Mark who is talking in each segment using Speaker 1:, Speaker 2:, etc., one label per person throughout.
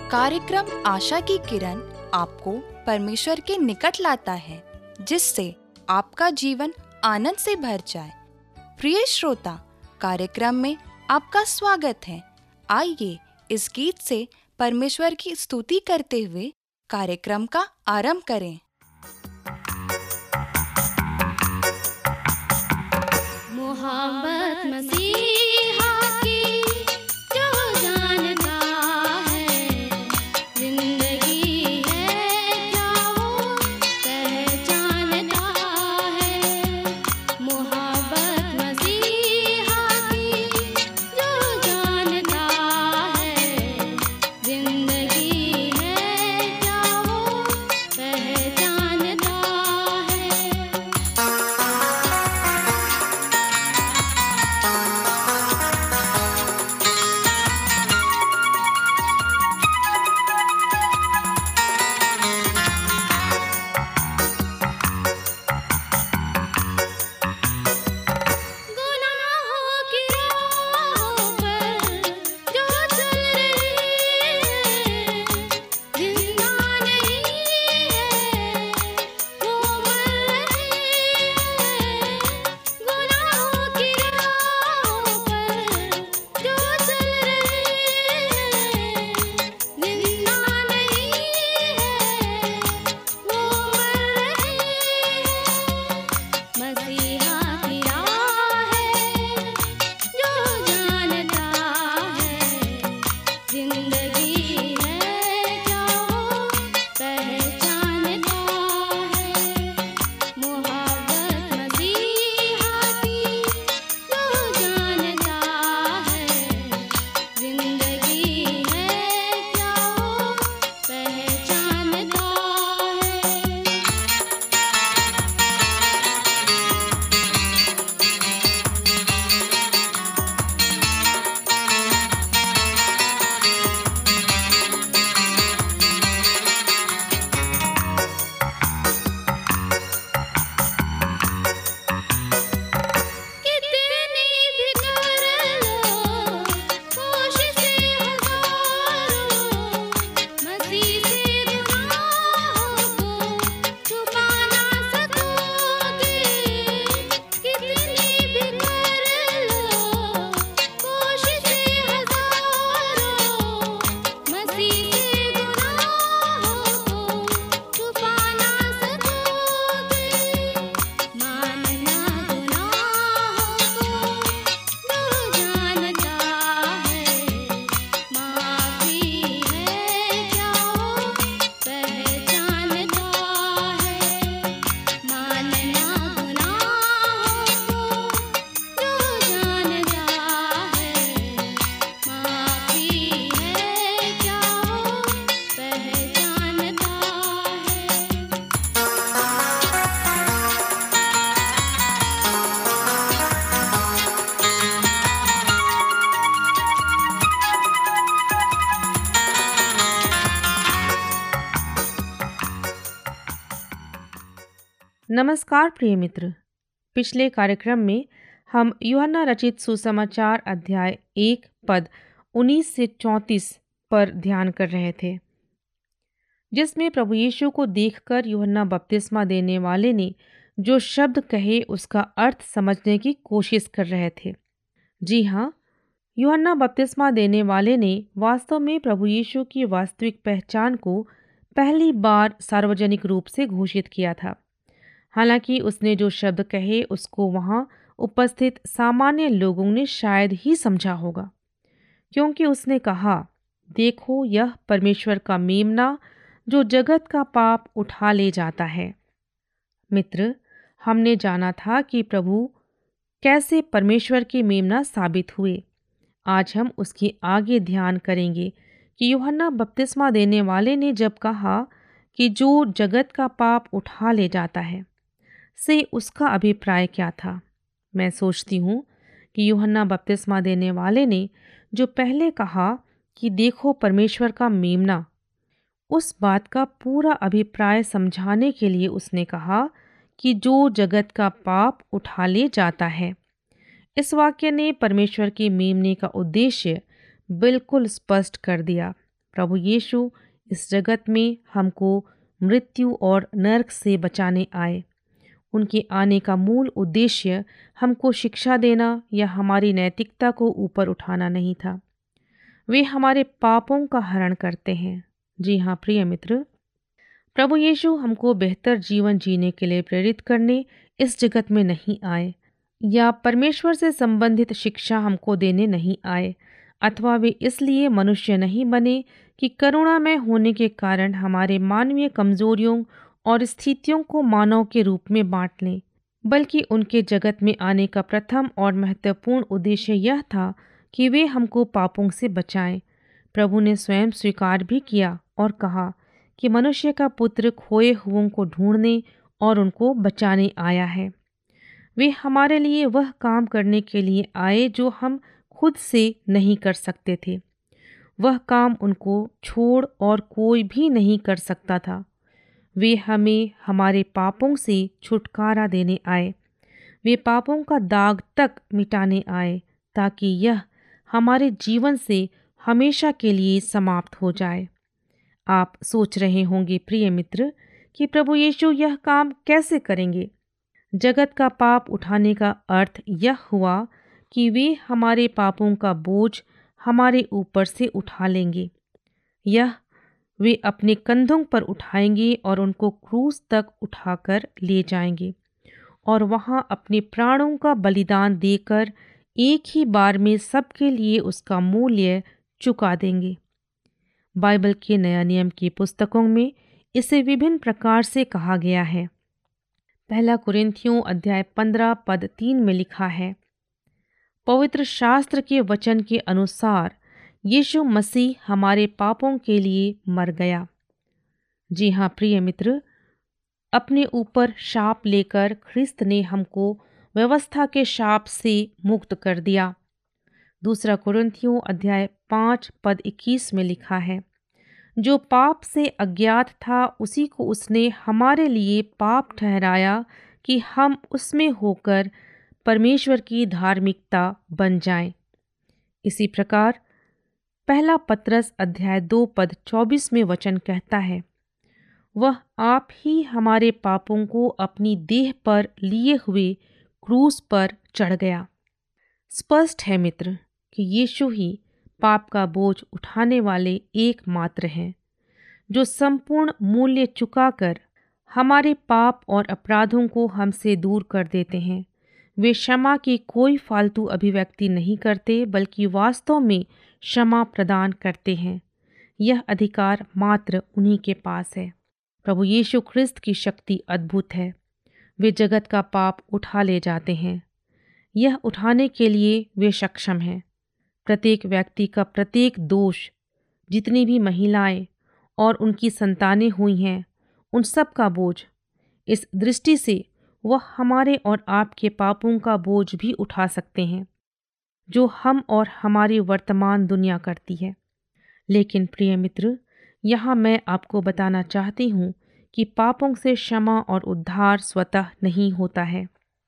Speaker 1: कार्यक्रम आशा की किरण आपको परमेश्वर के निकट लाता है, जिससे आपका जीवन आनंद से भर जाए। प्रिय श्रोता, कार्यक्रम में आपका स्वागत है। आइए इस गीत से परमेश्वर की स्तुति करते हुए कार्यक्रम का आरंभ करें।
Speaker 2: मोहब्बत मसीहा की जो जानता है, जिंदगी है क्या वो पहचानता है। मोहब्बत मसीहा की जो जानता है, जिंदगी है क्या वो पहचानता है। गुनाहों की राहों पर जो चल रही है, जिंदा नहीं है वो मर रही है। गुनाहों की राहों पर जो चल रही है, जिंदा नहीं है वो मर रही है। मसीहा की राह है जो जानता है, जिंदगी है क्या वो पहचानता है। मोहब्बत मसीहा की जो जानता है, जिंदगी है क्या वो पहचानता है। कितनी भी कर लो कोशिशें हजारों, मसीह से गुनाहों को छुपा ना सकोगे। कितनी भी कर लो कोशिशें हजारों, मसीह से गुनाहों को छुपा ना सकोगे। मानना गुनाहों को जो जानता है, माफी है क्या वो पहचानता है। मानना गुनाहों को जो जानता है, माफी है क्या वो पहचानता है।
Speaker 3: नमस्कार प्रिय मित्र। पिछले कार्यक्रम में हम यूहन्ना रचित सुसमाचार अध्याय 1 पद 19 से 34 पर ध्यान कर रहे थे, जिसमें प्रभु यीशु को देखकर यूहन्ना बपतिस्मा देने वाले ने जो शब्द कहे उसका अर्थ समझने की कोशिश कर रहे थे। जी हाँ, यूहन्ना बपतिस्मा देने वाले ने वास्तव में प्रभु यीशु की वास्तविक पहचान को पहली बार सार्वजनिक रूप से घोषित किया था। हालांकि उसने जो शब्द कहे उसको वहां उपस्थित सामान्य लोगों ने शायद ही समझा होगा, क्योंकि उसने कहा, देखो यह परमेश्वर का मेमना जो जगत का पाप उठा ले जाता है। मित्र, हमने जाना था कि प्रभु कैसे परमेश्वर के मेमना साबित हुए। आज हम उसके आगे ध्यान करेंगे कि यूहन्ना बपतिस्मा देने वाले ने जब कहा कि जो जगत का पाप उठा ले जाता है, से उसका अभिप्राय क्या था। मैं सोचती हूँ कि यूहन्ना बपतिस्मा देने वाले ने जो पहले कहा कि देखो परमेश्वर का मेमना, उस बात का पूरा अभिप्राय समझाने के लिए उसने कहा कि जो जगत का पाप उठा ले जाता है। इस वाक्य ने परमेश्वर के मेमने का उद्देश्य बिल्कुल स्पष्ट कर दिया। प्रभु यीशु इस जगत में हमको मृत्यु और नरक से बचाने आए। उनके आने का मूल उद्देश्य हमको शिक्षा देना या हमारी नैतिकता को ऊपर उठाना नहीं था। वे हमारे पापों का हरण करते हैं। जी हाँ प्रिय मित्र, प्रभु यीशु हमको बेहतर जीवन जीने के लिए प्रेरित करने इस जगत में नहीं आए, या परमेश्वर से संबंधित शिक्षा हमको देने नहीं आए, अथवा वे इसलिए मनुष्य नहीं बने कि करुणामय होने के कारण हमारे मानवीय कमजोरियों और स्थितियों को मानव के रूप में बांट लें, बल्कि उनके जगत में आने का प्रथम और महत्वपूर्ण उद्देश्य यह था कि वे हमको पापों से बचाएं। प्रभु ने स्वयं स्वीकार भी किया और कहा कि मनुष्य का पुत्र खोए हुओं को ढूंढने और उनको बचाने आया है। वे हमारे लिए वह काम करने के लिए आए जो हम खुद से नहीं कर सकते थे। वह काम उनको छोड़ और कोई भी नहीं कर सकता था। वे हमें हमारे पापों से छुटकारा देने आए। वे पापों का दाग तक मिटाने आए ताकि यह हमारे जीवन से हमेशा के लिए समाप्त हो जाए। आप सोच रहे होंगे प्रिय मित्र कि प्रभु यीशु यह काम कैसे करेंगे। जगत का पाप उठाने का अर्थ यह हुआ कि वे हमारे पापों का बोझ हमारे ऊपर से उठा लेंगे। यह वे अपने कंधों पर उठाएंगे और उनको क्रूस तक उठाकर ले जाएंगे और वहां अपने प्राणों का बलिदान देकर एक ही बार में सबके लिए उसका मूल्य चुका देंगे। बाइबल के नया नियम की पुस्तकों में इसे विभिन्न प्रकार से कहा गया है। पहला कुरिन्थियों अध्याय 15 पद 3 में लिखा है, पवित्र शास्त्र के वचन के अनुसार यीशु मसीह हमारे पापों के लिए मर गया। जी हाँ प्रिय मित्र, अपने ऊपर शाप लेकर ख्रिस्त ने हमको व्यवस्था के शाप से मुक्त कर दिया। दूसरा कुरिन्थियों अध्याय 5 पद 21 में लिखा है, जो पाप से अज्ञात था उसी को उसने हमारे लिए पाप ठहराया कि हम उसमें होकर परमेश्वर की धार्मिकता बन जाएं। इसी प्रकार पहला पतरस अध्याय 2 पद 24 में वचन कहता है, वह आप ही हमारे पापों को अपनी देह पर लिए हुए क्रूस पर चढ़ गया। स्पष्ट है मित्र कि यीशु ही पाप का बोझ उठाने वाले एकमात्र हैं, जो संपूर्ण मूल्य चुकाकर हमारे पाप और अपराधों को हमसे दूर कर देते हैं। वे क्षमा की कोई फालतू अभिव्यक्ति नहीं करते, बल्कि वास्तव में क्षमा प्रदान करते हैं। यह अधिकार मात्र उन्हीं के पास है। प्रभु यीशु ख्रिस्त की शक्ति अद्भुत है। वे जगत का पाप उठा ले जाते हैं। यह उठाने के लिए वे सक्षम हैं। प्रत्येक व्यक्ति का प्रत्येक दोष, जितनी भी महिलाएं और उनकी संतानें हुई हैं, उन सब का बोझ, इस दृष्टि से वह हमारे और आपके पापों का बोझ भी उठा सकते हैं, जो हम और हमारी वर्तमान दुनिया करती है। लेकिन प्रिय मित्र, यहाँ मैं आपको बताना चाहती हूँ कि पापों से क्षमा और उद्धार स्वतः नहीं होता है,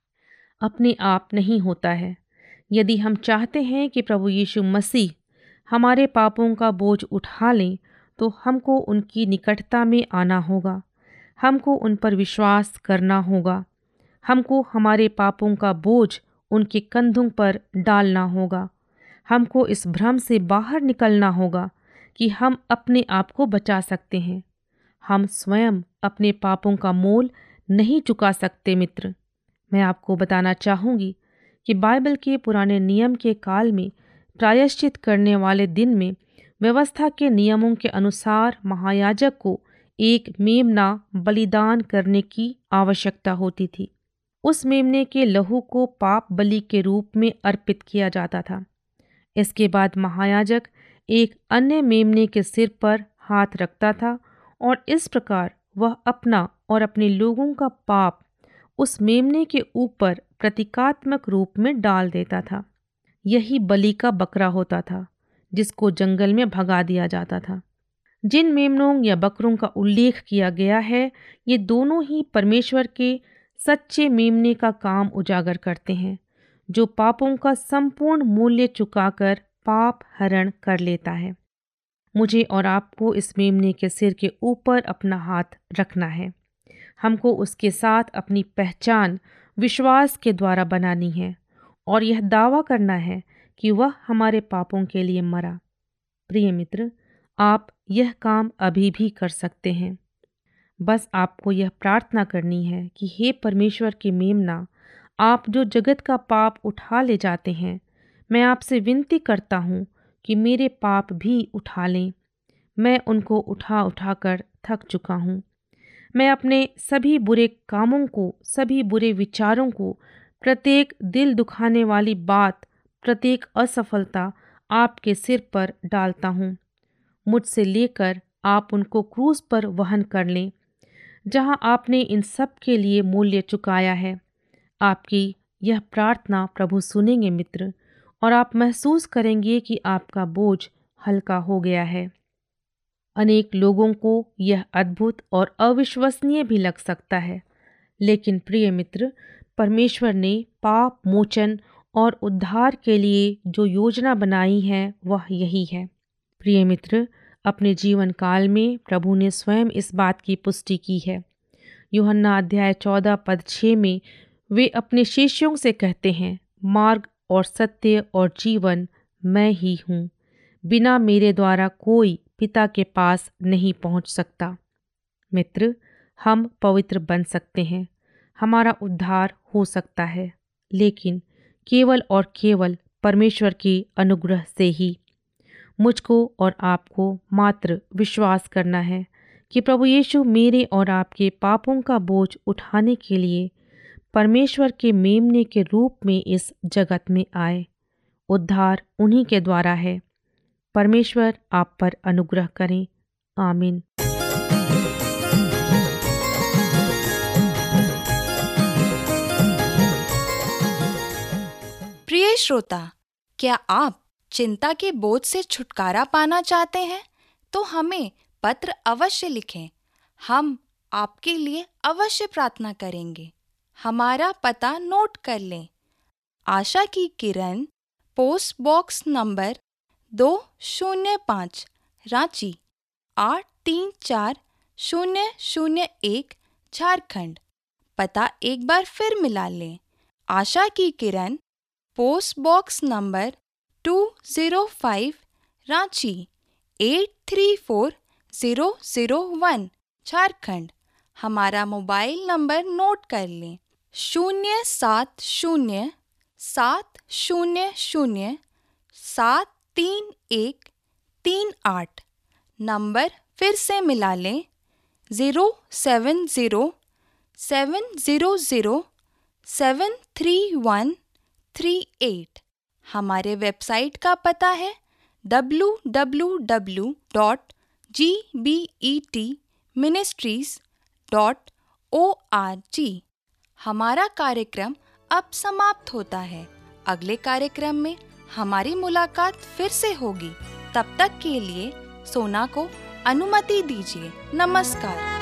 Speaker 3: अपने आप नहीं होता है। यदि हम चाहते हैं कि प्रभु यीशु मसीह हमारे पापों का बोझ उठा लें, तो हमको उनकी निकटता में आना होगा। हमको उन पर विश्वास करना होगा। हमको हमारे पापों का बोझ उनके कंधों पर डालना होगा। हमको इस भ्रम से बाहर निकलना होगा कि हम अपने आप को बचा सकते हैं। हम स्वयं अपने पापों का मोल नहीं चुका सकते मित्र। मैं आपको बताना चाहूँगी कि बाइबल के पुराने नियम के काल में प्रायश्चित करने वाले दिन में व्यवस्था के नियमों के अनुसार महायाजक को एक मेमना बलिदान करने की आवश्यकता होती थी। उस मेमने के लहू को पाप बलि के रूप में अर्पित किया जाता था। इसके बाद महायाजक एक अन्य मेमने के सिर पर हाथ रखता था और इस प्रकार वह अपना और अपने लोगों का पाप उस मेमने के ऊपर प्रतीकात्मक रूप में डाल देता था। यही बलि का बकरा होता था जिसको जंगल में भगा दिया जाता था। जिन मेमनों या बकरों का उल्लेख किया गया है, ये दोनों ही परमेश्वर के सच्चे मेमने का काम उजागर करते हैं, जो पापों का संपूर्ण मूल्य चुकाकर पाप हरण कर लेता है। मुझे और आपको इस मेमने के सिर के ऊपर अपना हाथ रखना है। हमको उसके साथ अपनी पहचान विश्वास के द्वारा बनानी है और यह दावा करना है कि वह हमारे पापों के लिए मरा। प्रिय मित्र, आप यह काम अभी भी कर सकते हैं। बस आपको यह प्रार्थना करनी है कि हे परमेश्वर की मेमना, आप जो जगत का पाप उठा ले जाते हैं, मैं आपसे विनती करता हूँ कि मेरे पाप भी उठा लें। मैं उनको उठा उठा कर थक चुका हूँ। मैं अपने सभी बुरे कामों को, सभी बुरे विचारों को, प्रत्येक दिल दुखाने वाली बात, प्रत्येक असफलता आपके सिर पर डालता हूँ। मुझसे लेकर आप उनको क्रूस पर वहन कर लें, जहाँ आपने इन सब के लिए मूल्य चुकाया है। आपकी यह प्रार्थना प्रभु सुनेंगे मित्र, और आप महसूस करेंगे कि आपका बोझ हल्का हो गया है। अनेक लोगों को यह अद्भुत और अविश्वसनीय भी लग सकता है, लेकिन प्रिय मित्र, परमेश्वर ने पाप मोचन और उद्धार के लिए जो योजना बनाई है वह यही है। प्रिय मित्र, अपने जीवन काल में प्रभु ने स्वयं इस बात की पुष्टि की है। यूहन्ना अध्याय 14 पद 6 में वे अपने शिष्यों से कहते हैं, मार्ग और सत्य और जीवन मैं ही हूँ। बिना मेरे द्वारा कोई पिता के पास नहीं पहुँच सकता। मित्र, हम पवित्र बन सकते हैं, हमारा उद्धार हो सकता है, लेकिन केवल और केवल परमेश्वर के अनुग्रह से ही। मुझको और आपको मात्र विश्वास करना है कि प्रभु यीशु मेरे और आपके पापों का बोझ उठाने के लिए परमेश्वर के मेमने के रूप में इस जगत में आए। उद्धार उन्हीं के द्वारा है। परमेश्वर आप पर अनुग्रह करें। आमीन।
Speaker 1: प्रिय श्रोता, क्या आप चिंता के बोझ से छुटकारा पाना चाहते हैं? तो हमें पत्र अवश्य लिखें। हम आपके लिए अवश्य प्रार्थना करेंगे। हमारा पता नोट कर लें। आशा की किरण, post box number 205, Ranchi 834001, Jharkhand. पता एक बार फिर मिला लें। आशा की किरण, post box number 205, Ranchi 834001, Jharkhand. हमारा मोबाइल नंबर नोट कर लें, 0707073173138। नंबर फिर से मिला लें, 07070073138। हमारे वेबसाइट का पता है www.gbetministries.org। हमारा कार्यक्रम अब समाप्त होता है। अगले कार्यक्रम में हमारी मुलाकात फिर से होगी। तब तक के लिए सोना को अनुमति दीजिए। नमस्कार।